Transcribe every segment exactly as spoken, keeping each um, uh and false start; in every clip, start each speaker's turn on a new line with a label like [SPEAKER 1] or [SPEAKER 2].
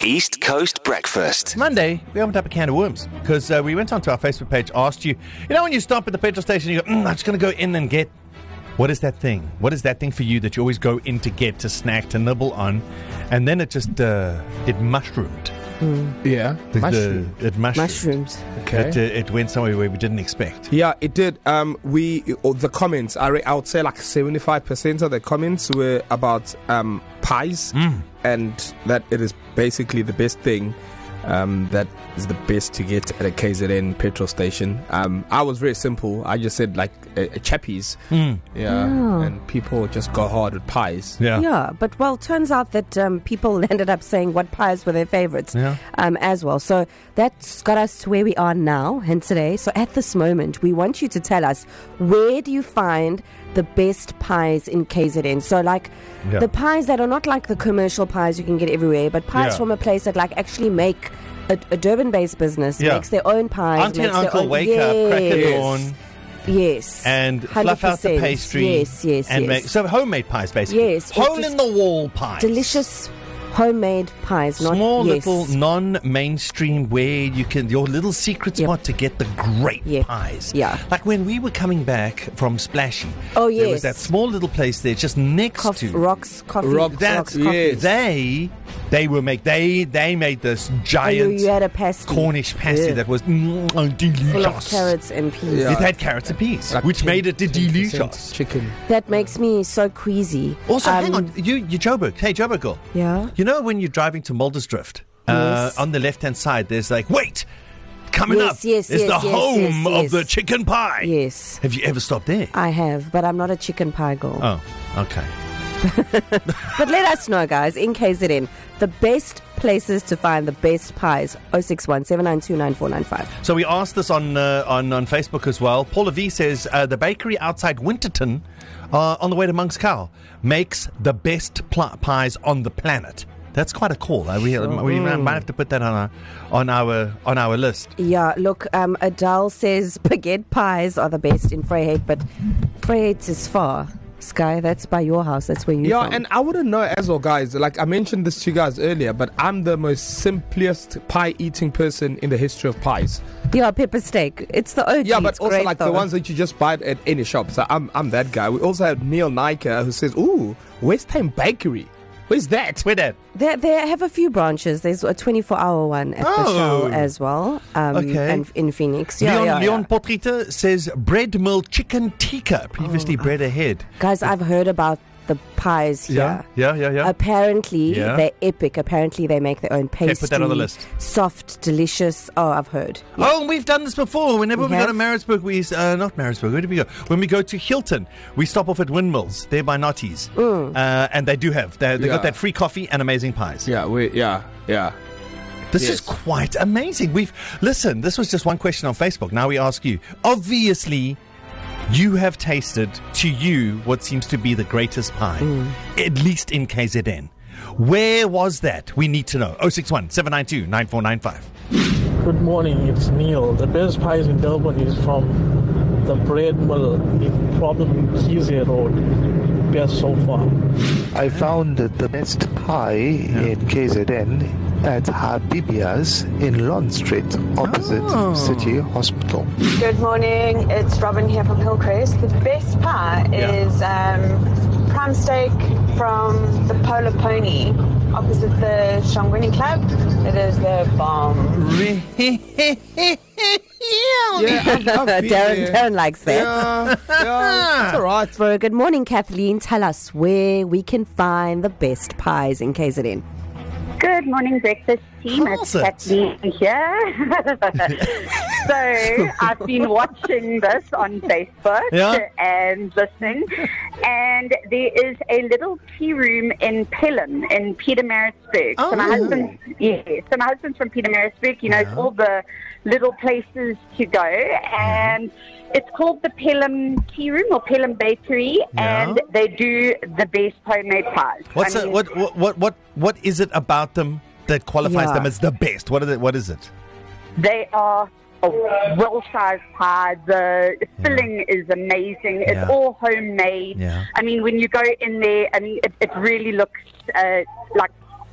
[SPEAKER 1] East Coast Breakfast.
[SPEAKER 2] Monday, we opened up a can of worms because uh, we went onto our Facebook page, asked you, you know, when you stop at the petrol station, you go, mm, I'm just going to go in and get, what is that thing? What is that thing for you that you always go in to get, to snack, to nibble on? And then it just, uh, it mushroomed.
[SPEAKER 3] Mm. Yeah,
[SPEAKER 2] the,
[SPEAKER 3] mushroom.
[SPEAKER 2] the, it mushroomed.
[SPEAKER 4] Mushrooms.
[SPEAKER 3] Okay.
[SPEAKER 2] It, uh, it went somewhere where we didn't expect.
[SPEAKER 3] Yeah, it did. Um, we oh, the comments. I, re- I would say like seventy-five percent of the comments were about um pies,
[SPEAKER 2] mm.
[SPEAKER 3] and that it is basically the best thing. Um, that is the best to get at a K Z N petrol station. Um, I was very simple. I just said like a, a chappies.
[SPEAKER 2] Mm.
[SPEAKER 3] Yeah,
[SPEAKER 4] yeah,
[SPEAKER 3] and people just go hard with pies.
[SPEAKER 2] Yeah,
[SPEAKER 4] yeah. But well, turns out that um, people ended up saying what pies were their favorites,
[SPEAKER 2] yeah.
[SPEAKER 4] um, as well. So that's got us to where we are now, and today. So at this moment, we want you to tell us, where do you find the best pies in K Z N? So like
[SPEAKER 2] yeah.
[SPEAKER 4] the pies that are not like the commercial pies you can get everywhere, but pies
[SPEAKER 2] yeah.
[SPEAKER 4] from a place that like actually make a, a Durban-based business,
[SPEAKER 2] yeah.
[SPEAKER 4] makes their own pies.
[SPEAKER 2] Auntie and
[SPEAKER 4] makes
[SPEAKER 2] uncle
[SPEAKER 4] own,
[SPEAKER 2] wake
[SPEAKER 4] yes.
[SPEAKER 2] up, crack a dawn.
[SPEAKER 4] Yes.
[SPEAKER 2] And
[SPEAKER 4] one hundred percent.
[SPEAKER 2] fluff out the pastry.
[SPEAKER 4] Yes, yes,
[SPEAKER 2] and
[SPEAKER 4] yes.
[SPEAKER 2] Make, so homemade pies, basically.
[SPEAKER 4] Yes.
[SPEAKER 2] Hole in the wall pies.
[SPEAKER 4] Delicious homemade pies. Not,
[SPEAKER 2] Small
[SPEAKER 4] yes.
[SPEAKER 2] little non-mainstream where you can, your little secret
[SPEAKER 4] Yep.
[SPEAKER 2] spot to get the great
[SPEAKER 4] Yep.
[SPEAKER 2] pies.
[SPEAKER 4] Yeah.
[SPEAKER 2] Like when we were coming back from Splashy.
[SPEAKER 4] Oh,
[SPEAKER 2] There was
[SPEAKER 4] yes.
[SPEAKER 2] that small little place there just next
[SPEAKER 4] Coff-
[SPEAKER 2] to.
[SPEAKER 4] Rocks Coffee.
[SPEAKER 3] Rocks,
[SPEAKER 4] Rocks
[SPEAKER 3] yes.
[SPEAKER 4] Coffee.
[SPEAKER 2] They, they were make, they, they made this giant
[SPEAKER 4] Oh, you, you had a pasty.
[SPEAKER 2] Cornish pasty
[SPEAKER 4] Yeah.
[SPEAKER 2] that was mm, delicious.
[SPEAKER 4] Full of carrots and peas.
[SPEAKER 3] Yeah.
[SPEAKER 2] It had carrots and peas,
[SPEAKER 3] Like
[SPEAKER 2] which
[SPEAKER 3] ten
[SPEAKER 2] made it
[SPEAKER 3] percent
[SPEAKER 2] delicious.
[SPEAKER 3] chicken.
[SPEAKER 4] That makes me so queasy.
[SPEAKER 2] Also,
[SPEAKER 4] Um,
[SPEAKER 2] hang on, you, you Joburg. Hey, Joburg girl.
[SPEAKER 4] Yeah.
[SPEAKER 2] You know when you're driving to Muldersdrift, uh,
[SPEAKER 4] Yes.
[SPEAKER 2] on the left-hand side, there's like, wait, coming
[SPEAKER 4] Yes,
[SPEAKER 2] up
[SPEAKER 4] yes,
[SPEAKER 2] is
[SPEAKER 4] yes,
[SPEAKER 2] the
[SPEAKER 4] yes,
[SPEAKER 2] home
[SPEAKER 4] yes,
[SPEAKER 2] of
[SPEAKER 4] yes.
[SPEAKER 2] the chicken pie.
[SPEAKER 4] Yes.
[SPEAKER 2] Have you ever stopped there?
[SPEAKER 4] I have, but I'm not a chicken pie girl.
[SPEAKER 2] Oh, okay.
[SPEAKER 4] But let us know, guys, in K Z N, the best places to find the best pies. oh six one, seven nine two, nine four nine five.
[SPEAKER 2] So we asked this on uh, on, on Facebook as well. Paula V says uh, the bakery outside Winterton, uh, on the way to Monk's Cow, makes the best pl- pies on the planet. That's quite a call. Uh, we, we might have to put that on our on our on our list.
[SPEAKER 4] Yeah, look, um, Adele says baguette pies are the best in Vryheid, but Vryheid is far. Sky, that's by your house. That's where you
[SPEAKER 3] Yeah,
[SPEAKER 4] from.
[SPEAKER 3] and I wouldn't know as well, guys. Like I mentioned this to you guys earlier, but I'm the most simplest pie eating person in the history of pies.
[SPEAKER 4] Yeah, pepper steak. It's the O G.
[SPEAKER 3] Yeah, but
[SPEAKER 4] It's
[SPEAKER 3] also
[SPEAKER 4] great,
[SPEAKER 3] like
[SPEAKER 4] though.
[SPEAKER 3] the ones that you just buy at any shop. So I'm I'm that guy. We also have Neil Niker who says, "Ooh, West Ham Bakery. Where's that?"
[SPEAKER 2] Where that?
[SPEAKER 4] They, they have a few branches. There's a twenty-four hour one at
[SPEAKER 2] Oh.
[SPEAKER 4] the Shell as well. Um,
[SPEAKER 2] Okay.
[SPEAKER 4] And in Phoenix. Yeah,
[SPEAKER 2] Leon,
[SPEAKER 4] yeah,
[SPEAKER 2] Leon
[SPEAKER 4] yeah.
[SPEAKER 2] Potrita says bread mill chicken tikka, previously
[SPEAKER 4] Oh,
[SPEAKER 2] bread ahead.
[SPEAKER 4] Guys, I've heard about the pies here.
[SPEAKER 2] Yeah, yeah, yeah, yeah.
[SPEAKER 4] Apparently,
[SPEAKER 2] Yeah.
[SPEAKER 4] they're epic. Apparently, they make their own pastry.
[SPEAKER 2] Okay, put that on the list.
[SPEAKER 4] Soft, delicious. Oh, I've heard. Yeah.
[SPEAKER 2] Oh, and we've done this before. Whenever
[SPEAKER 4] We
[SPEAKER 2] we, go to
[SPEAKER 4] have?
[SPEAKER 2] Maritzburg, we uh, not Maritzburg. Where do we go? When we go to Hilton, we stop off at Windmills, there by Notties,
[SPEAKER 4] Mm.
[SPEAKER 2] uh, and they do have they they
[SPEAKER 3] Yeah.
[SPEAKER 2] got that free coffee and amazing pies.
[SPEAKER 3] Yeah, we yeah yeah.
[SPEAKER 2] This
[SPEAKER 3] Yes.
[SPEAKER 2] is quite amazing. We've listen. This was just one question on Facebook. Now we ask you. Obviously, you have tasted to you what seems to be the greatest pie,
[SPEAKER 4] Mm.
[SPEAKER 2] at least in K Z N. Where was that? We need to know. oh six one, seven nine two, nine four nine five.
[SPEAKER 5] Good morning, it's Neil. The best pies in Durban is from the bread mill in Problem Kizé Road. Best so far.
[SPEAKER 6] I found the best pie in K Z N at Habibia's in Lawn Street, opposite
[SPEAKER 2] Oh.
[SPEAKER 6] City Hospital.
[SPEAKER 7] Good morning, it's Robin here from Hillcrest. The best pie
[SPEAKER 2] Yeah.
[SPEAKER 7] is um, prime steak from the Polar Pony opposite the Shangwini Club. It is the bomb.
[SPEAKER 3] Yeah, I've, I've been
[SPEAKER 4] Darren,
[SPEAKER 3] there.
[SPEAKER 4] Darren likes that.
[SPEAKER 3] Yeah, yeah, it's all right.
[SPEAKER 4] For good morning, Kathleen. Tell us where we can find the best pies in K Z N.
[SPEAKER 8] Good morning, breakfast team.
[SPEAKER 2] How's
[SPEAKER 8] It's
[SPEAKER 2] it?
[SPEAKER 8] Kathleen here. So I've been watching this on Facebook
[SPEAKER 2] Yeah.
[SPEAKER 8] and listening, and there is a little tea room in Pelham in Pietermaritzburg. So my
[SPEAKER 2] Oh.
[SPEAKER 8] husband, yeah, so my husband's from Pietermaritzburg. He knows
[SPEAKER 2] Yeah.
[SPEAKER 8] all the little places to go, and it's called the Pelham Tea Room or Pelham Bakery,
[SPEAKER 2] Yeah.
[SPEAKER 8] and they do the best homemade pies.
[SPEAKER 2] What's
[SPEAKER 8] I
[SPEAKER 2] it,
[SPEAKER 8] mean,
[SPEAKER 2] what, what what what what is it about them that qualifies
[SPEAKER 4] Yeah.
[SPEAKER 2] them as the best? What is it? What is it?
[SPEAKER 8] They are a well-sized pie. The filling is amazing. It's
[SPEAKER 2] Yeah.
[SPEAKER 8] all homemade.
[SPEAKER 2] Yeah.
[SPEAKER 8] I mean, when you go in there, I mean, it, it really looks uh, like it's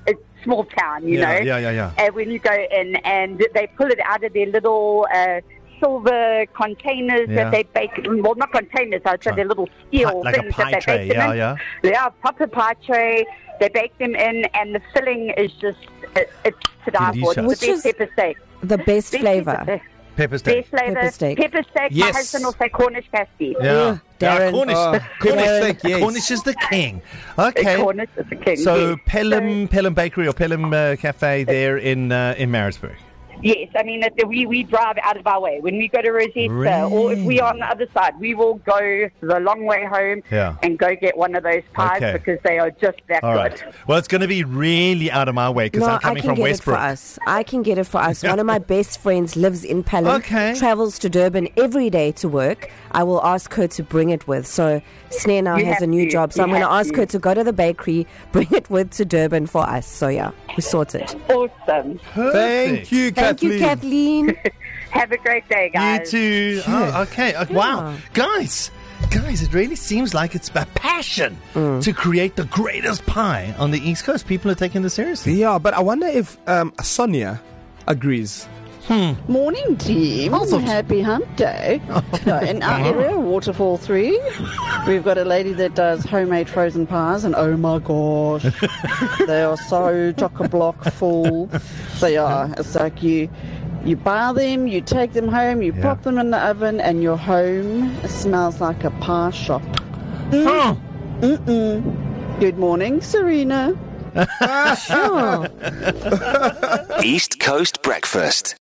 [SPEAKER 8] small town, you
[SPEAKER 2] Yeah,
[SPEAKER 8] know.
[SPEAKER 2] yeah, yeah, yeah.
[SPEAKER 8] And when you go in, and they pull it out of their little uh, silver containers
[SPEAKER 2] Yeah.
[SPEAKER 8] that they bake. Well, not containers, I'd say
[SPEAKER 2] Right.
[SPEAKER 8] they're little steel
[SPEAKER 2] Pi- like a
[SPEAKER 8] things
[SPEAKER 2] pie
[SPEAKER 8] that they
[SPEAKER 2] tray,
[SPEAKER 8] bake them
[SPEAKER 2] yeah,
[SPEAKER 8] in.
[SPEAKER 2] yeah.
[SPEAKER 8] Yeah, proper pie tray. They bake them in, and the filling is just it, it's to die for. It's
[SPEAKER 2] Delicious.
[SPEAKER 8] the
[SPEAKER 4] Which
[SPEAKER 8] best
[SPEAKER 4] is
[SPEAKER 8] pepper steak.
[SPEAKER 4] The best
[SPEAKER 8] Best
[SPEAKER 4] flavour.
[SPEAKER 8] pepper-
[SPEAKER 2] Pepper steak.
[SPEAKER 8] Best flavour.
[SPEAKER 4] Pepper steak.
[SPEAKER 8] Pepper steak.
[SPEAKER 3] Yes.
[SPEAKER 8] My husband will say Cornish pasty.
[SPEAKER 2] Yeah.
[SPEAKER 4] Ugh,
[SPEAKER 2] Yeah,
[SPEAKER 4] Darren.
[SPEAKER 2] Cornish.
[SPEAKER 3] Oh,
[SPEAKER 2] Cornish,
[SPEAKER 3] Darren. steak, yes.
[SPEAKER 2] Cornish is the king. Okay.
[SPEAKER 8] Cornish is the king.
[SPEAKER 2] So
[SPEAKER 8] yes.
[SPEAKER 2] Pelham, Pelham Bakery or Pelham uh, Cafe there in uh, in Maritzburg.
[SPEAKER 8] Yes, I mean, it- we, we drive out of our way. When we go to Rosetta, or if we are on the other side, we will go the long way home
[SPEAKER 2] Yeah.
[SPEAKER 8] and go get one of those pies
[SPEAKER 2] Okay.
[SPEAKER 8] because they are just that
[SPEAKER 2] All
[SPEAKER 8] good.
[SPEAKER 2] right. Well, it's going to be really out of my way because
[SPEAKER 4] No,
[SPEAKER 2] I'm
[SPEAKER 4] I
[SPEAKER 2] coming
[SPEAKER 4] can
[SPEAKER 2] from
[SPEAKER 4] get
[SPEAKER 2] Westbrook.
[SPEAKER 4] it for us. I can get it for us. One of my best friends lives in Pelham.
[SPEAKER 2] Okay.
[SPEAKER 4] Travels to Durban every day to work. I will ask her to bring it with. So Snare now
[SPEAKER 8] You
[SPEAKER 4] has
[SPEAKER 8] have
[SPEAKER 4] a new
[SPEAKER 8] to.
[SPEAKER 4] job. So
[SPEAKER 8] You
[SPEAKER 4] I'm going to
[SPEAKER 8] have
[SPEAKER 4] ask
[SPEAKER 8] to.
[SPEAKER 4] her to go to the bakery, bring it with to Durban for us. So yeah, we sorted.
[SPEAKER 8] Awesome.
[SPEAKER 3] Thank you,
[SPEAKER 4] Thank
[SPEAKER 3] Kathleen.
[SPEAKER 4] you, Kathleen.
[SPEAKER 8] Have a great day,
[SPEAKER 2] You
[SPEAKER 8] guys.
[SPEAKER 2] too. Oh, okay. Uh, Wow. Guys, guys, it really seems like it's a passion to create the greatest pie on the East Coast. People are taking this seriously.
[SPEAKER 3] Yeah, but I wonder if um, Sonia agrees.
[SPEAKER 9] Morning, team.
[SPEAKER 2] Also-
[SPEAKER 9] Happy Hump Day. No, in our area, Waterfall three, we've got a lady that does homemade frozen pies, and oh my gosh, they are so chock-a-block full. So yeah, it's like you you buy them, you take them home, you
[SPEAKER 2] Yeah.
[SPEAKER 9] pop them in the oven, and your home smells like a pie shop.
[SPEAKER 2] Oh.
[SPEAKER 9] Mm-mm. Good morning, Serena.
[SPEAKER 4] Sure.
[SPEAKER 1] East Coast Breakfast.